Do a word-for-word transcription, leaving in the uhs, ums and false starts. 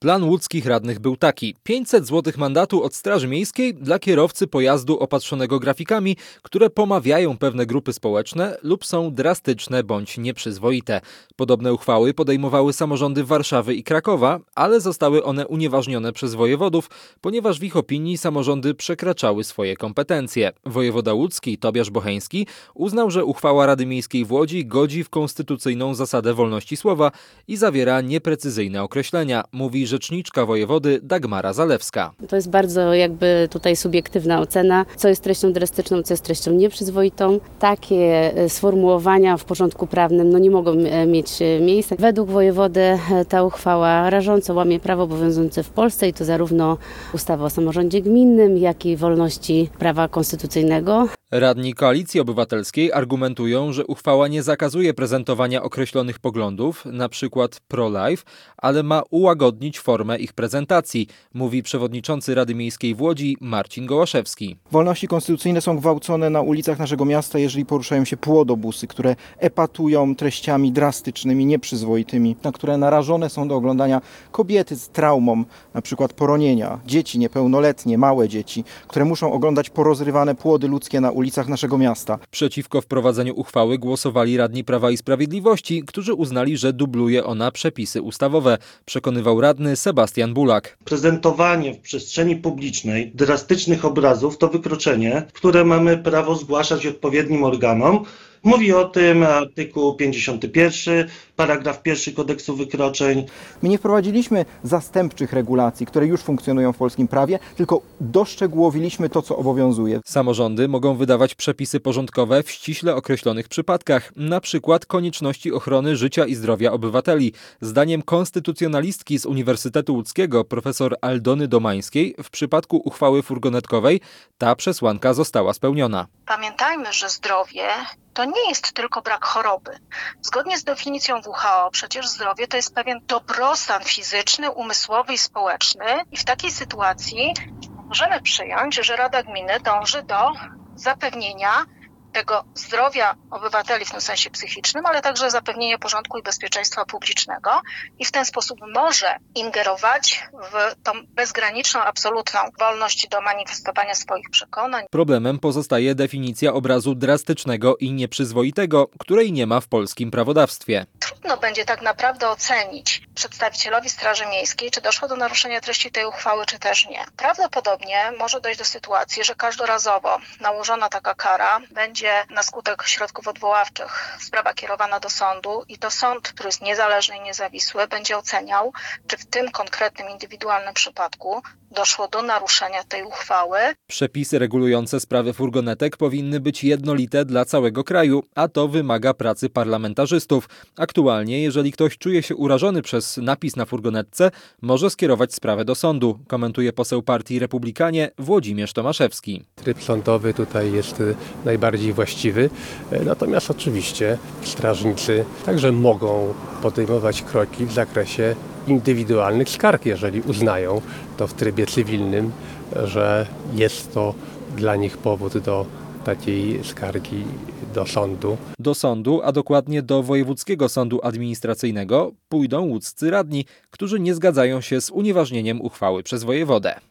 Plan łódzkich radnych był taki: pięćset złotych mandatu od Straży Miejskiej dla kierowcy pojazdu opatrzonego grafikami, które pomawiają pewne grupy społeczne lub są drastyczne bądź nieprzyzwoite. Podobne uchwały podejmowały samorządy Warszawy i Krakowa, ale zostały one unieważnione przez wojewodów, ponieważ w ich opinii samorządy przekraczały swoje kompetencje. Wojewoda łódzki Tobiasz Bocheński uznał, że uchwała Rady Miejskiej w Łodzi godzi w konstytucyjną zasadę wolności słowa i zawiera nieprecyzyjne określenia, mówi rzeczniczka wojewody Dagmara Zalewska. To jest bardzo jakby tutaj subiektywna ocena, co jest treścią drastyczną, co jest treścią nieprzyzwoitą. Takie sformułowania w porządku prawnym no nie mogą mieć miejsca. Według wojewody ta uchwała rażąco łamie prawo obowiązujące w Polsce i to zarówno ustawę o samorządzie gminnym, jak i wolności prawa konstytucyjnego. Radni Koalicji Obywatelskiej argumentują, że uchwała nie zakazuje prezentowania określonych poglądów, na przykład pro-life, ale ma ułagodnić formę ich prezentacji, mówi przewodniczący Rady Miejskiej w Łodzi Marcin Gołaszewski. Wolności konstytucyjne są gwałcone na ulicach naszego miasta, jeżeli poruszają się płodobusy, które epatują treściami drastycznymi, nieprzyzwoitymi, na które narażone są do oglądania kobiety z traumą, na przykład poronienia, dzieci niepełnoletnie, małe dzieci, które muszą oglądać porozrywane płody ludzkie na ulicach ulicach naszego miasta. Przeciwko wprowadzeniu uchwały głosowali radni Prawa i Sprawiedliwości, którzy uznali, że dubluje ona przepisy ustawowe, przekonywał radny Sebastian Bulak. Prezentowanie w przestrzeni publicznej drastycznych obrazów to wykroczenie, które mamy prawo zgłaszać odpowiednim organom. Mówi o tym artykuł pięćdziesiąty pierwszy, paragraf pierwszy kodeksu wykroczeń. My nie wprowadziliśmy zastępczych regulacji, które już funkcjonują w polskim prawie, tylko doszczegółowiliśmy to, co obowiązuje. Samorządy mogą wydawać przepisy porządkowe w ściśle określonych przypadkach, na przykład konieczności ochrony życia i zdrowia obywateli. Zdaniem konstytucjonalistki z Uniwersytetu Łódzkiego profesor Aldony Domańskiej w przypadku uchwały furgonetkowej ta przesłanka została spełniona. Pamiętajmy, że zdrowie to nie jest tylko brak choroby. Zgodnie z definicją W H O przecież zdrowie to jest pewien dobrostan fizyczny, umysłowy i społeczny i w takiej sytuacji możemy przyjąć, że Rada Gminy dąży do zapewnienia tego zdrowia obywateli w tym sensie psychicznym, ale także zapewnienia porządku i bezpieczeństwa publicznego i w ten sposób może ingerować w tą bezgraniczną, absolutną wolność do manifestowania swoich przekonań. Problemem pozostaje definicja obrazu drastycznego i nieprzyzwoitego, której nie ma w polskim prawodawstwie. Trudno będzie tak naprawdę ocenić przedstawicielowi Straży Miejskiej, czy doszło do naruszenia treści tej uchwały, czy też nie. Prawdopodobnie może dojść do sytuacji, że każdorazowo nałożona taka kara będzie na skutek środków odwoławczych sprawa kierowana do sądu i to sąd, który jest niezależny i niezawisły, będzie oceniał, czy w tym konkretnym, indywidualnym przypadku doszło do naruszenia tej uchwały. Przepisy regulujące sprawy furgonetek powinny być jednolite dla całego kraju, a to wymaga pracy parlamentarzystów. Aktualnie, jeżeli ktoś czuje się urażony przez napis na furgonetce, może skierować sprawę do sądu, komentuje poseł Partii Republikanie Włodzimierz Tomaszewski. Tryb sądowy tutaj jest najbardziej właściwy, natomiast oczywiście strażnicy także mogą podejmować kroki w zakresie indywidualnych skarg, jeżeli uznają to w trybie cywilnym, że jest to dla nich powód do takiej skargi do sądu. Do sądu, a dokładnie do Wojewódzkiego Sądu Administracyjnego pójdą łódzcy radni, którzy nie zgadzają się z unieważnieniem uchwały przez wojewodę.